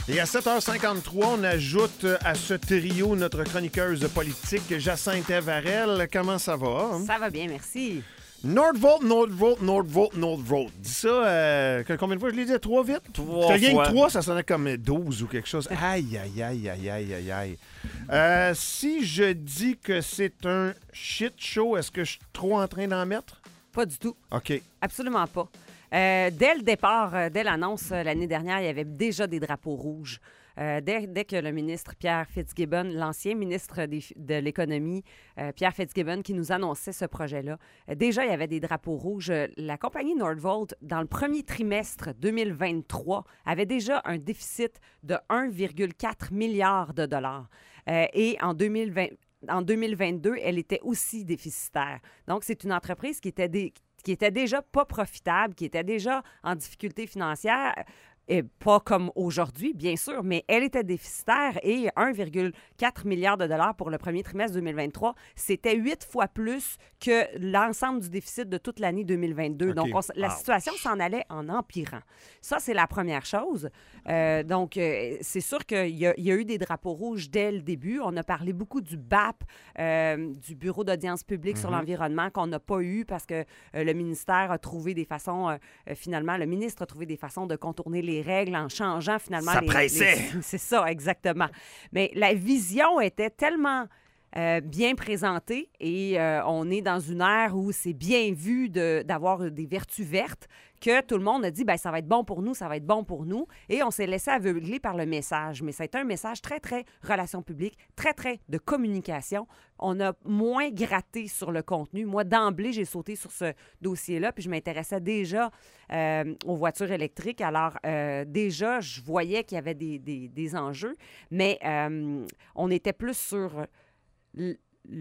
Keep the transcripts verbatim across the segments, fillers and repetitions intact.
Et à sept heures cinquante-trois, on ajoute à ce trio notre chroniqueuse politique, Jacinthe Varel. Comment ça va? Ça va bien, merci. Nordvolt, Nordvolt, Nordvolt, Nordvolt. Dis ça, euh, combien de fois je l'ai dit? Trois vite? Trois C'était rien fois. que trois, ça sonnait comme douze ou quelque chose. Aïe, aïe, aïe, aïe, aïe, aïe, aïe. Euh, si je dis que c'est un shit show, est-ce que je suis trop en train d'en mettre? Pas du tout. OK. Absolument pas. Euh, dès le départ, euh, dès l'annonce euh, l'année dernière, il y avait déjà des drapeaux rouges. Euh, dès, dès que le ministre Pierre Fitzgibbon, l'ancien ministre des, de l'économie, euh, Pierre Fitzgibbon, qui nous annonçait ce projet-là, euh, déjà, il y avait des drapeaux rouges. Euh, La compagnie Nordvolt, dans le premier trimestre deux mille vingt-trois, avait déjà un déficit de un virgule quatre milliard de dollars. Euh, et en deux mille vingt, en deux mille vingt-deux, elle était aussi déficitaire. Donc, c'est une entreprise qui était, dé, qui était déjà pas profitable, qui était déjà en difficulté financière. Et pas comme aujourd'hui, bien sûr, mais elle était déficitaire et un virgule quatre milliard de dollars pour le premier trimestre deux mille vingt-trois, c'était huit fois plus que l'ensemble du déficit de toute l'année deux mille vingt-deux. Okay. Donc, on, la wow. situation s'en allait en empirant. Ça, c'est la première chose. Euh, donc, euh, c'est sûr qu'il y, y a eu des drapeaux rouges dès le début. On a parlé beaucoup du B A P, euh, du Bureau d'audience publique mm-hmm. sur l'environnement, qu'on n'a pas eu parce que euh, le ministère a trouvé des façons, euh, finalement, le ministre a trouvé des façons de contourner les règles en changeant finalement ça les... pressait! Les... C'est ça, exactement. Mais la vision était tellement euh, bien présentée et euh, on est dans une ère où c'est bien vu de, d'avoir des vertus vertes que tout le monde a dit, bien, ça va être bon pour nous, ça va être bon pour nous. Et on s'est laissé aveugler par le message. Mais c'est un message très, très relations publiques, très, très de communication. On a moins gratté sur le contenu. Moi, d'emblée, j'ai sauté sur ce dossier-là, puis je m'intéressais déjà euh, aux voitures électriques. Alors, euh, déjà, je voyais qu'il y avait des, des, des enjeux, mais euh, on était plus sur l-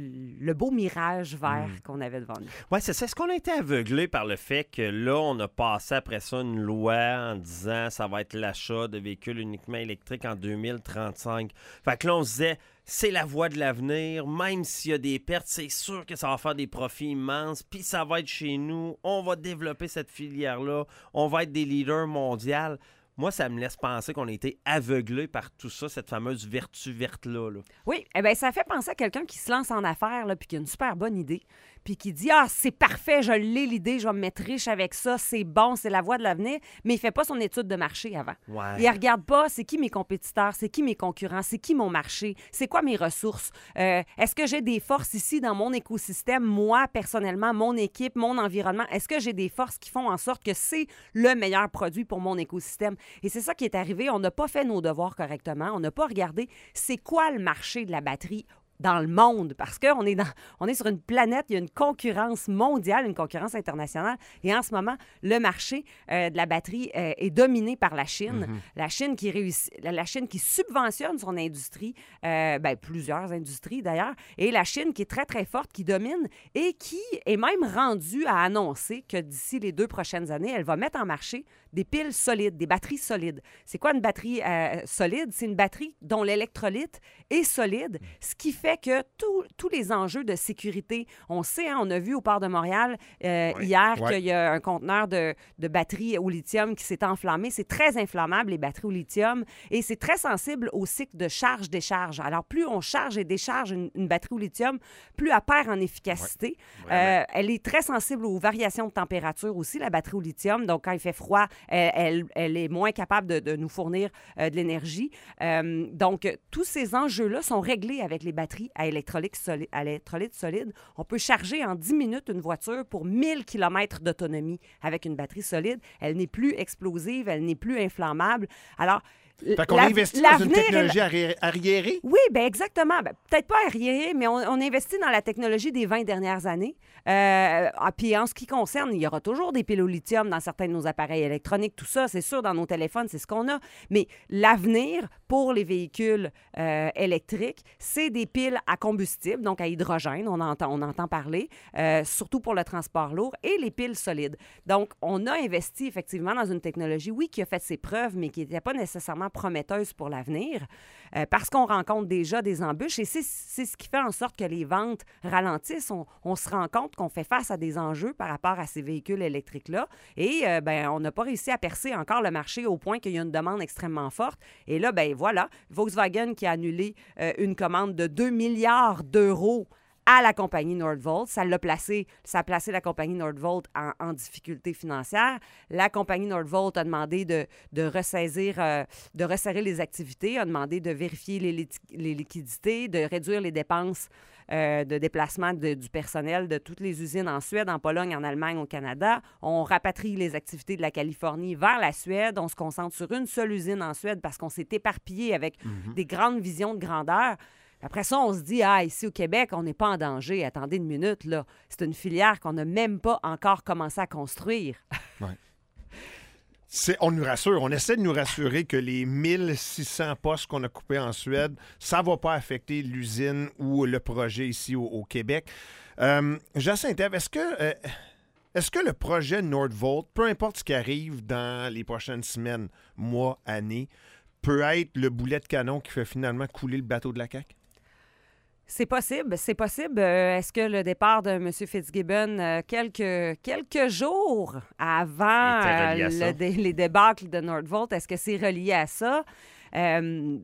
le beau mirage vert mmh. qu'on avait devant nous. Oui, c'est ça. Est-ce qu'on a été aveuglé par le fait que là, on a passé après ça une loi en disant ça va être l'achat de véhicules uniquement électriques en deux mille trente-cinq. Fait que là, on se disait, c'est la voie de l'avenir. Même s'il y a des pertes, c'est sûr que ça va faire des profits immenses. Puis ça va être chez nous. On va développer cette filière-là. On va être des leaders mondiaux. Moi, ça me laisse penser qu'on a été aveuglé par tout ça, cette fameuse vertu verte-là. Là. Oui, eh bien, ça fait penser à quelqu'un qui se lance en affaires, là, puis qui a une super bonne idée, puis qui dit « Ah, c'est parfait, je l'ai l'idée, je vais me mettre riche avec ça, c'est bon, c'est la voie de l'avenir », mais il ne fait pas son étude de marché avant. Ouais. Il ne regarde pas c'est qui mes compétiteurs, c'est qui mes concurrents, c'est qui mon marché, c'est quoi mes ressources, euh, est-ce que j'ai des forces ici dans mon écosystème, moi, personnellement, mon équipe, mon environnement, est-ce que j'ai des forces qui font en sorte que c'est le meilleur produit pour mon écosystème? Et c'est ça qui est arrivé. On n'a pas fait nos devoirs correctement. On n'a pas regardé c'est quoi le marché de la batterie dans le monde, parce qu'on est, dans, on est sur une planète, il y a une concurrence mondiale, une concurrence internationale, et en ce moment, le marché euh, de la batterie euh, est dominé par la Chine. Mm-hmm. La Chine qui réussit, la Chine qui subventionne son industrie, euh, ben, plusieurs industries d'ailleurs, et la Chine qui est très, très forte, qui domine, et qui est même rendue à annoncer que d'ici les deux prochaines années, elle va mettre en marché des piles solides, des batteries solides. C'est quoi une batterie euh, solide? C'est une batterie dont l'électrolyte est solide, ce qui fait que tous les enjeux de sécurité, on sait, hein, on a vu au port de Montréal euh, oui. hier oui. qu'il y a un conteneur de, de batteries au lithium qui s'est enflammé. C'est très inflammable, les batteries au lithium, et c'est très sensible au cycle de charge-décharge. Alors, plus on charge et décharge une, une batterie au lithium, plus elle perd en efficacité. Oui. Euh, elle est très sensible aux variations de température aussi, la batterie au lithium. Donc, quand il fait froid, elle, elle, elle est moins capable de, de nous fournir euh, de l'énergie. Euh, donc, tous ces enjeux-là sont réglés avec les batteries à électrolyte solide, à électrolyte solide. On peut charger en dix minutes une voiture pour mille kilomètres d'autonomie avec une batterie solide. Elle n'est plus explosive, elle n'est plus inflammable. Alors, fait qu'on investit dans une technologie est... arriérée? Oui, bien exactement. Ben, peut-être pas arriérée, mais on, on investit dans la technologie des vingt dernières années. Euh, puis en ce qui concerne, il y aura toujours des piles au lithium dans certains de nos appareils électroniques, tout ça, c'est sûr, dans nos téléphones, c'est ce qu'on a. Mais l'avenir pour les véhicules euh, électriques, c'est des piles piles à combustible, donc à hydrogène, on entend, on entend parler, euh, surtout pour le transport lourd, et les piles solides. Donc, on a investi effectivement dans une technologie, oui, qui a fait ses preuves, mais qui n'était pas nécessairement prometteuse pour l'avenir, euh, parce qu'on rencontre déjà des embûches, et c'est, c'est ce qui fait en sorte que les ventes ralentissent. On, on se rend compte qu'on fait face à des enjeux par rapport à ces véhicules électriques-là, et euh, ben, on n'a pas réussi à percer encore le marché au point qu'il y a une demande extrêmement forte. Et là, ben voilà, Volkswagen qui a annulé euh, une commande de deux milliards d'euros à la compagnie Nordvolt. Ça l'a placé, ça a placé la compagnie Nordvolt en, en difficulté financière. La compagnie Nordvolt a demandé de, de ressaisir, euh, de resserrer les activités, a demandé de vérifier les, li- les liquidités, de réduire les dépenses euh, de déplacement de, du personnel de toutes les usines en Suède, en Pologne, en Allemagne, au Canada. On rapatrie les activités de la Californie vers la Suède. On se concentre sur une seule usine en Suède parce qu'on s'est éparpillé avec mm-hmm. des grandes visions de grandeur. Après ça, on se dit, ah, ici au Québec, on n'est pas en danger. Attendez une minute, là. C'est une filière qu'on n'a même pas encore commencé à construire. Ouais. C'est, on nous rassure, on essaie de nous rassurer que les mille six cents postes qu'on a coupés en Suède, ça ne va pas affecter l'usine ou le projet ici au, au Québec. Euh, Jacinthe, est-ce que, euh, est-ce que le projet Nordvolt, peu importe ce qui arrive dans les prochaines semaines, mois, années, peut être le boulet de canon qui fait finalement couler le bateau de la C A Q? C'est possible, c'est possible. Euh, est-ce que le départ de M. Fitzgibbon, euh, quelques, quelques jours avant euh, le dé- les débâcles de Nordvolt, est-ce que c'est relié à ça? Euh,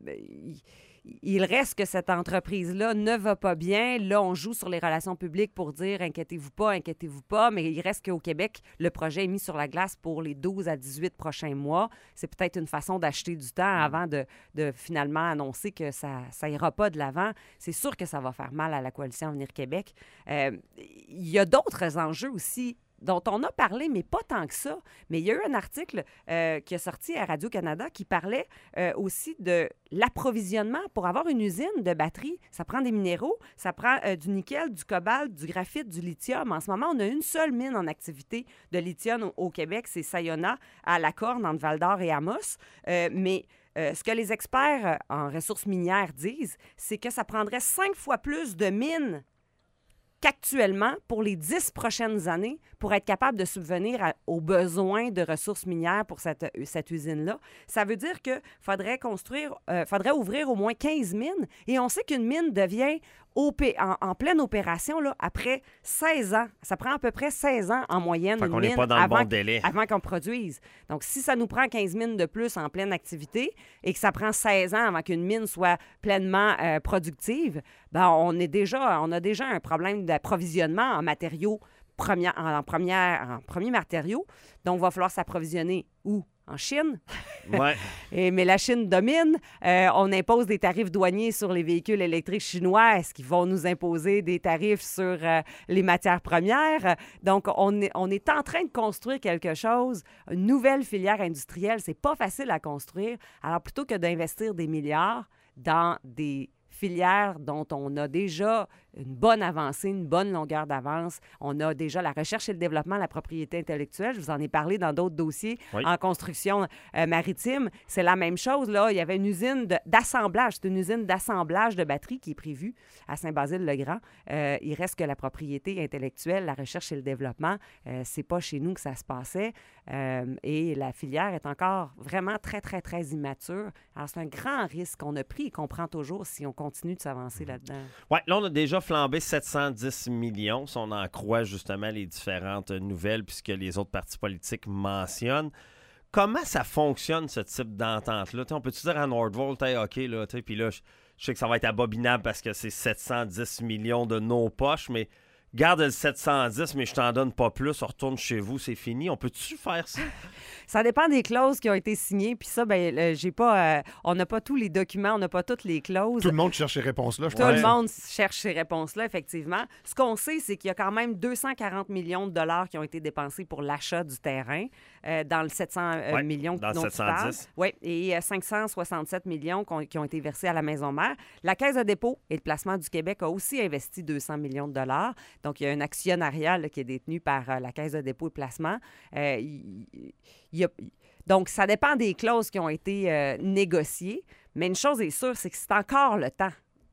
il reste que cette entreprise-là ne va pas bien. Là, on joue sur les relations publiques pour dire « inquiétez-vous pas, inquiétez-vous pas », mais il reste qu'au Québec, le projet est mis sur la glace pour les douze à dix-huit prochains mois. C'est peut-être une façon d'acheter du temps avant de, de finalement annoncer que ça ça ira pas de l'avant. C'est sûr que ça va faire mal à la Coalition Avenir Québec. Euh, il y a d'autres enjeux aussi dont on a parlé, mais pas tant que ça. Mais il y a eu un article euh, qui est sorti à Radio-Canada qui parlait euh, aussi de l'approvisionnement. Pour avoir une usine de batterie, ça prend des minéraux, ça prend euh, du nickel, du cobalt, du graphite, du lithium. En ce moment, on a une seule mine en activité de lithium au, au Québec, c'est Sayona, à La Corne, entre Val-d'Or et Amos. Euh, mais... Euh, ce que les experts en ressources minières disent, c'est que ça prendrait cinq fois plus de mines qu'actuellement, pour les dix prochaines années, pour être capable de subvenir à, aux besoins de ressources minières pour cette, cette usine-là. Ça veut dire qu'il faudrait construire, euh, faudrait ouvrir au moins quinze mines, et on sait qu'une mine devient op- en, en pleine opération là, après seize ans. Ça prend à peu près seize ans en moyenne, fait une qu'on mine, n'est pas dans le avant, bon délai. avant qu'on produise. Donc, si ça nous prend quinze mines de plus en pleine activité et que ça prend seize ans avant qu'une mine soit pleinement euh, productive, ben on, est déjà, on a déjà un problème d'approvisionnement en matériaux première, en, première, en premiers matériaux. Donc, il va falloir s'approvisionner où? En Chine. Ouais. Et, mais la Chine domine. Euh, on impose des tarifs douaniers sur les véhicules électriques chinois. Est-ce qu'ils vont nous imposer des tarifs sur euh, les matières premières? Donc, on est, on est en train de construire quelque chose, une nouvelle filière industrielle. C'est pas facile à construire. Alors, plutôt que d'investir des milliards dans des filières dont on a déjà une bonne avancée, une bonne longueur d'avance. On a déjà la recherche et le développement, la propriété intellectuelle. Je vous en ai parlé dans d'autres dossiers oui. en construction euh, maritime. C'est la même chose. Là. Il y avait une usine de, d'assemblage. C'est une usine d'assemblage de batteries qui est prévue à Saint-Basile-le-Grand. Euh, il reste que la propriété intellectuelle, la recherche et le développement, euh, c'est pas chez nous que ça se passait. Euh, et la filière est encore vraiment très, très, très immature. Alors, c'est un grand risque qu'on a pris et qu'on prend toujours si on continue de s'avancer là-dedans. Oui, là, on a déjà flambé sept cent dix millions, si on en croit justement les différentes nouvelles, puisque les autres partis politiques mentionnent. Comment ça fonctionne, ce type d'entente-là? T'sais, on peut-tu dire à Nordvolt, hey, OK, là, puis là, je, je sais que ça va être abominable parce que c'est sept cent dix millions de nos poches, mais garde le sept cent dix, mais je t'en donne pas plus, on retourne chez vous, c'est fini. On peut-tu faire ça? Ça dépend des clauses qui ont été signées. Puis ça, ben, euh, j'ai pas, euh, on n'a pas tous les documents, on n'a pas toutes les clauses. Tout le monde cherche ces réponses-là, je Tout pense. le monde cherche ces réponses-là, effectivement. Ce qu'on sait, c'est qu'il y a quand même deux cent quarante millions de dollars qui ont été dépensés pour l'achat du terrain euh, dans le sept cents euh, ouais, millions dans dont sept cent dix. Oui, et euh, cinq cent soixante-sept millions qui ont été versés à la Maison-Mère. La Caisse de dépôt et de placement du Québec a aussi investi deux cents millions de dollars. Donc, il y a un actionnariat là, qui est détenu par euh, la Caisse de dépôt et de placement. Euh, il, il y a... Donc, ça dépend des clauses qui ont été euh, négociées, mais une chose est sûre, c'est que c'est encore le temps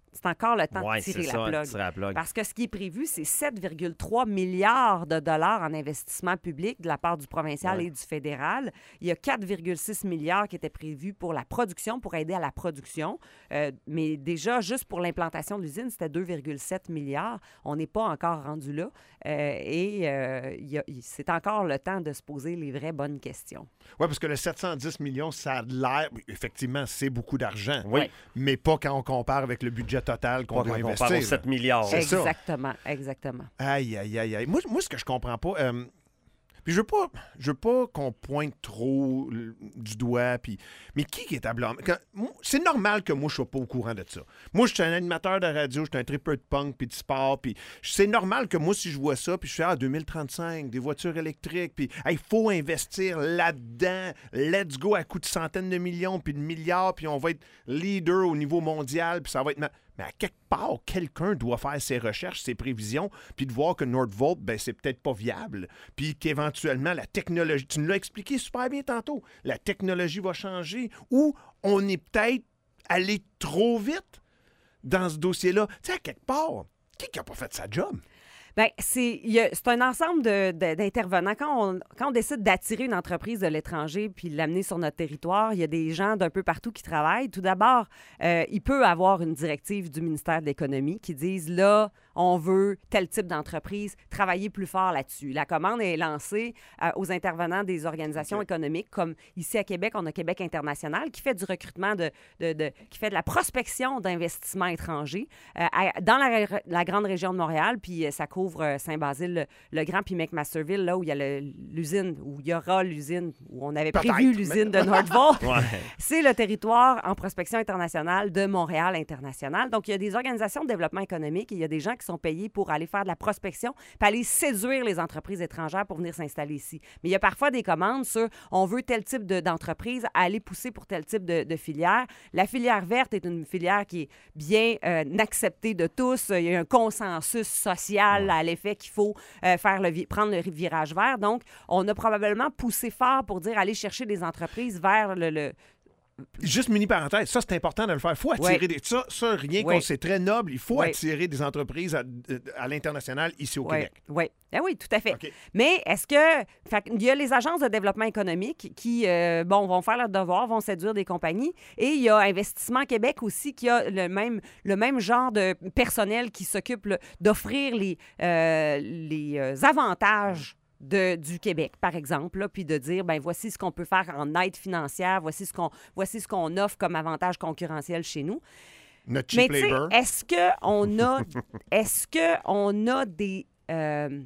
C'est encore le temps Ouais, de tirer c'est la, ça, plug. tirer la plug. Parce que ce qui est prévu, c'est sept virgule trois milliards de dollars en investissement public de la part du provincial Ouais. et du fédéral. Il y a quatre virgule six milliards qui étaient prévus pour la production, pour aider à la production. Euh, mais déjà, juste pour l'implantation de l'usine, c'était deux virgule sept milliards. On n'est pas encore rendu là. Euh, et euh, il y a- il- c'est encore le temps de se poser les vraies bonnes questions. Oui, parce que le sept cent dix millions, ça a l'air, effectivement, c'est beaucoup d'argent. Oui. Ouais. Mais pas quand on compare avec le budget total qu'on Pas doit quand on investir. parle aux là. sept milliards. C'est ça. Exactement, exactement. Aïe, aïe, aïe, aïe. Moi, moi, ce que je comprends pas, euh, puis je veux pas, je veux pas qu'on pointe trop l- du doigt, puis, mais qui qui est à blâmer? Quand- moi, c'est normal que moi, je sois pas au courant de ça. Moi, je suis un animateur de radio, je suis un tripeur de punk, puis de sport, puis c'est normal que moi, si je vois ça, puis je fais, ah, deux mille trente-cinq, des voitures électriques, puis il faut investir là-dedans, let's go, à coût de centaines de millions, puis de milliards, puis on va être leader au niveau mondial, puis ça va être... ma- Mais à quelque part, quelqu'un doit faire ses recherches, ses prévisions, puis de voir que Nordvolt, ben, c'est peut-être pas viable. Puis qu'éventuellement, la technologie, tu nous l'as expliqué super bien tantôt, la technologie va changer ou on est peut-être allé trop vite dans ce dossier-là. Tu sais, à quelque part, qui n'a pas fait sa job? Bien, c'est il y a- c'est un ensemble de- de- d'intervenants. Quand on, quand on décide d'attirer une entreprise de l'étranger puis de l'amener sur notre territoire, il y a des gens d'un peu partout qui travaillent. Tout d'abord, euh, il peut avoir une directive du ministère de l'Économie qui dise, là, on veut tel type d'entreprise, travailler plus fort là-dessus. La commande est lancée euh, aux intervenants des organisations OK. économiques, comme ici à Québec, on a Québec International qui fait du recrutement, de, de- de- qui fait de la prospection d'investissements étrangers euh, à- dans la, ré- la grande région de Montréal, puis euh, ça couvre euh, Saint-Basile-le-Grand, puis McMasterville, là où il y a le- l'usine, où il y aura l'usine, où on avait Peut-être, prévu mais- l'usine de Nordvolt. Ouais. C'est le territoire en prospection internationale de Montréal International. Donc, il y a des organisations de développement économique et il y a des gens qui sont payés pour aller faire de la prospection puis aller séduire les entreprises étrangères pour venir s'installer ici. Mais il y a parfois des commandes sur on veut tel type de- d'entreprise à aller pousser pour tel type de, de filière. La filière verte est une filière qui est bien euh, acceptée de tous. Il y a un consensus social à l'effet qu'il faut euh, faire le vi- prendre le virage vert. Donc, on a probablement poussé fort pour dire aller chercher des entreprises vers le- le Juste mini parenthèse, ça c'est important de le faire. Il faut attirer Ouais. des. Ça, ça rien Ouais. qu'on sait très noble, il faut Ouais. attirer des entreprises à, à l'international ici au Oui, Québec. oui. Ah oui, tout à fait. OK. Mais est-ce que... fait il y a les agences de développement économique qui, euh, bon, vont faire leur devoir, vont séduire des compagnies. Et il y a Investissement Québec aussi qui a le même, le même genre de personnel qui s'occupe là, d'offrir les, euh, les euh, avantages de, du Québec, par exemple, là, puis de dire, ben voici ce qu'on peut faire en aide financière, voici ce qu'on voici ce qu'on offre comme avantage concurrentiel chez nous. Notre Mais cheap tu sais, labor. est-ce que on a, est-ce que on a des, euh,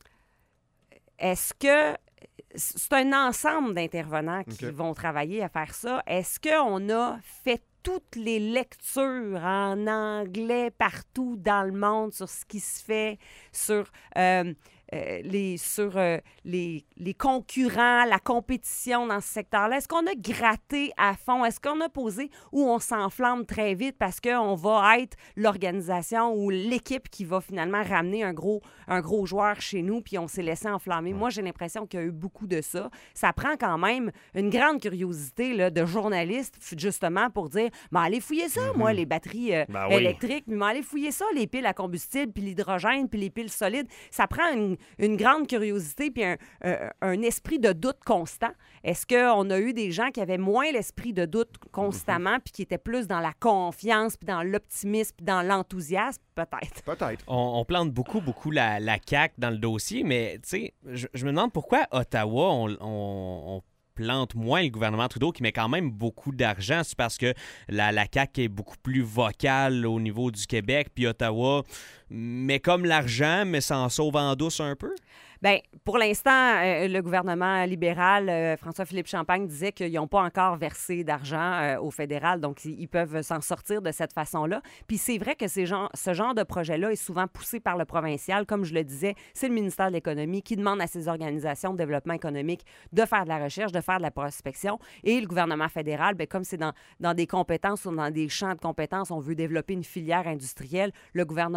est-ce que c'est un ensemble d'intervenants qui OK. vont travailler à faire ça. Est-ce qu'on a fait toutes les lectures en anglais partout dans le monde sur ce qui se fait, sur, euh, euh, les, sur euh, les, les concurrents, la compétition dans ce secteur-là? Est-ce qu'on a gratté à fond? Est-ce qu'on a posé où on s'enflamme très vite parce qu'on va être l'organisation ou l'équipe qui va finalement ramener un gros, un gros joueur chez nous puis on s'est laissé enflammer? Moi, j'ai l'impression qu'il y a eu beaucoup de ça. Ça prend quand même une grande curiosité là, de journalistes, f- justement, pour dire « Mais allez fouiller ça, moi, les batteries euh, Ben oui. électriques. Mais allez fouiller ça, les piles à combustible, puis l'hydrogène, puis les piles solides. » Ça prend une, une grande curiosité puis un, un- un esprit de doute constant. Est-ce qu'on a eu des gens qui avaient moins l'esprit de doute constamment puis qui étaient plus dans la confiance, puis dans l'optimisme, puis dans l'enthousiasme? Peut-être. Peut-être. On, on plante beaucoup, beaucoup la, la C A Q dans le dossier, mais tu sais, je, je me demande pourquoi Ottawa, on, on- on plante moins le gouvernement Trudeau, qui met quand même beaucoup d'argent. C'est parce que la, la C A Q est beaucoup plus vocale au niveau du Québec, puis Ottawa met comme l'argent, mais s'en sauve en douce un peu? Bien, pour l'instant, euh, le gouvernement libéral, euh, François-Philippe Champagne, disait qu'ils n'ont pas encore versé d'argent euh, au fédéral, donc ils ils peuvent s'en sortir de cette façon-là. Puis c'est vrai que ces gens, ce genre de projet-là est souvent poussé par le provincial. Comme je le disais, c'est le ministère de l'Économie qui demande à ces organisations de développement économique de faire de la recherche, de faire de la prospection. Et le gouvernement fédéral, bien, comme c'est dans, dans des compétences ou dans des champs de compétences, on veut développer une filière industrielle, le gouvernement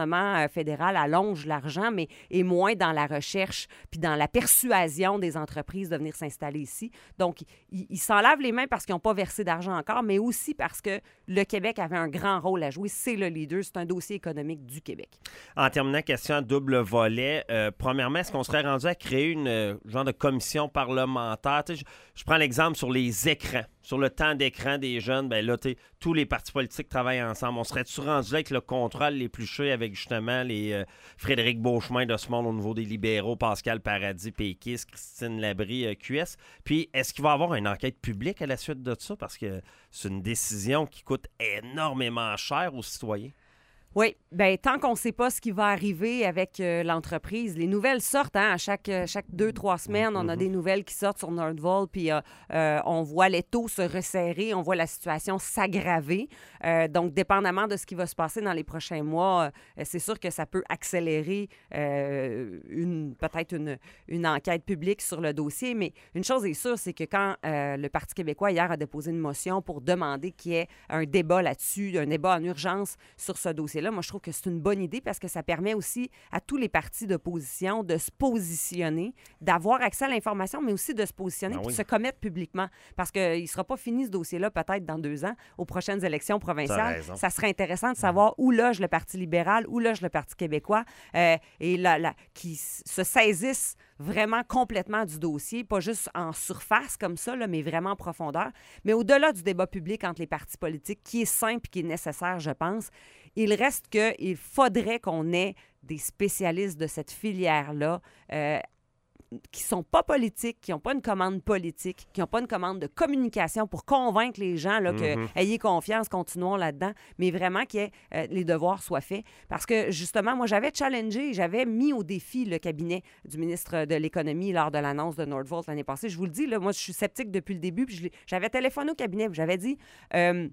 euh, fédéral allonge l'argent, mais est moins dans la recherche puis dans la persuasion des entreprises de venir s'installer ici. Donc, ils, ils s'en lavent les mains parce qu'ils n'ont pas versé d'argent encore, mais aussi parce que le Québec avait un grand rôle à jouer. C'est le leader, c'est un dossier économique du Québec. En terminant, question à double volet. Euh, premièrement, est-ce qu'on serait rendu à créer une euh, genre de commission parlementaire? Tu sais, je, je prends l'exemple sur les écrans, sur le temps d'écran des jeunes. Bien là, tu sais, tous les partis politiques travaillent ensemble. On serait-tu rendu là avec le contrôle l'épluché avec justement les euh, Frédéric Beauchemin de ce monde au niveau des libéraux, Pascal Paradis, péquiste, Christine Labrie, euh, Q S? Puis, est-ce qu'il va y avoir une enquête publique à la suite de ça? Parce que c'est une décision qui coûte énormément cher aux citoyens. Oui, bien, tant qu'on ne sait pas ce qui va arriver avec euh, l'entreprise, les nouvelles sortent, hein, à chaque, chaque deux, trois semaines, on a des nouvelles qui sortent sur Nordvolt, puis euh, euh, on voit les taux se resserrer, on voit la situation s'aggraver. Euh, donc, dépendamment de ce qui va se passer dans les prochains mois, euh, c'est sûr que ça peut accélérer euh, une, peut-être une, une enquête publique sur le dossier, mais une chose est sûre, c'est que quand euh, le Parti québécois, hier, a déposé une motion pour demander qu'il y ait un débat là-dessus, un débat en urgence sur ce dossier-là, moi, je trouve que c'est une bonne idée parce que ça permet aussi à tous les partis d'opposition de se positionner, d'avoir accès à l'information, mais aussi de se positionner et oui. de se commettre publiquement. Parce qu'il ne sera pas fini, ce dossier-là, peut-être dans deux ans, aux prochaines élections provinciales. Ça serait intéressant de savoir où loge le Parti libéral, où loge le Parti québécois, euh, et là, là, qui se saisissent vraiment complètement du dossier, pas juste en surface comme ça, là, mais vraiment en profondeur. Mais au-delà du débat public entre les partis politiques, qui est simple et qui est nécessaire, je pense, il reste qu'il faudrait qu'on ait des spécialistes de cette filière-là euh, qui ne sont pas politiques, qui n'ont pas une commande politique, qui n'ont pas une commande de communication pour convaincre les gens là, que Mm-hmm. ayez confiance, continuons là-dedans, mais vraiment que euh, les devoirs soient faits. Parce que, justement, moi, j'avais challengé, j'avais mis au défi le cabinet du ministre de l'Économie lors de l'annonce de Nordvolt l'année passée. Je vous le dis, là, moi, je suis sceptique depuis le début, puis je j'avais téléphoné au cabinet, puis j'avais dit... Euh,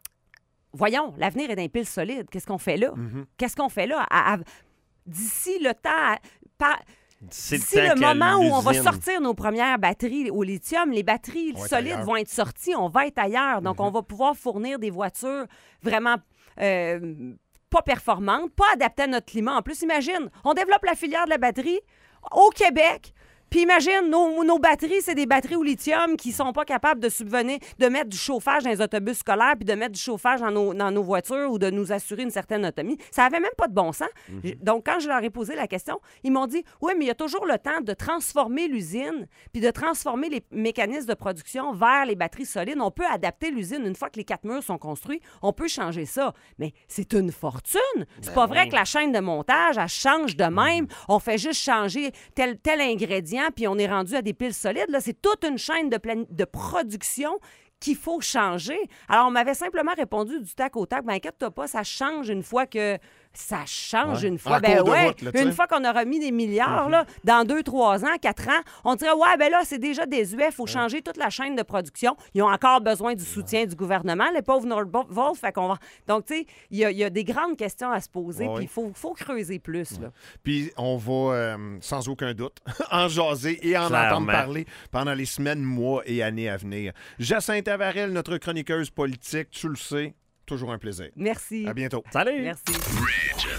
voyons, l'avenir est d'un pile solide. Qu'est-ce qu'on fait là? Mm-hmm. Qu'est-ce qu'on fait là? À, à, d'ici le temps... À, pas, C'est d'ici le, le moment où on va l'usine... sortir nos premières batteries au lithium, les batteries On solides vont être sorties, on va être ailleurs. Donc, mm-hmm. on va pouvoir fournir des voitures vraiment... Euh, pas performantes, pas adaptées à notre climat. En plus, imagine, on développe la filière de la batterie au Québec... Puis imagine, nos, nos batteries, c'est des batteries au lithium qui sont pas capables de subvenir, de mettre du chauffage dans les autobus scolaires puis de mettre du chauffage dans nos, dans nos voitures ou de nous assurer une certaine autonomie. Ça avait même pas de bon sens. Mm-hmm. Donc, quand je leur ai posé la question, ils m'ont dit, oui, mais il y a toujours le temps de transformer l'usine puis de transformer les mécanismes de production vers les batteries solides. On peut adapter l'usine une fois que les quatre murs sont construits. On peut changer ça. Mais c'est une fortune. C'est Ben pas vrai oui. que la chaîne de montage, elle change de même. Mm-hmm. On fait juste changer tel, tel ingrédient puis on est rendu à des piles solides. Là, c'est toute une chaîne de, plan- de production qu'il faut changer. Alors, on m'avait simplement répondu du tac au tac, ben inquiète-toi pas, ça change une fois que... Ça change ouais. une fois. En Ben cours de ouais, route, là, une fois qu'on aura mis des milliards, mm-hmm. là, dans deux, trois ans, quatre ans, on dirait, ouais, ben là, c'est déjà désuet, il faut ouais. changer toute la chaîne de production. Ils ont encore besoin du soutien ouais. du gouvernement, les pauvres Nordvolt, fait qu'on va... Donc, tu sais, il y, y a des grandes questions à se poser, puis il ouais. faut, faut creuser plus, là. Ouais. Puis on va, euh, sans aucun doute, en jaser et en Clairement. entendre parler pendant les semaines, mois et années à venir. Jacinthe Avarel, notre chroniqueuse politique, tu le sais, toujours un plaisir. Merci. À bientôt. Salut! Merci.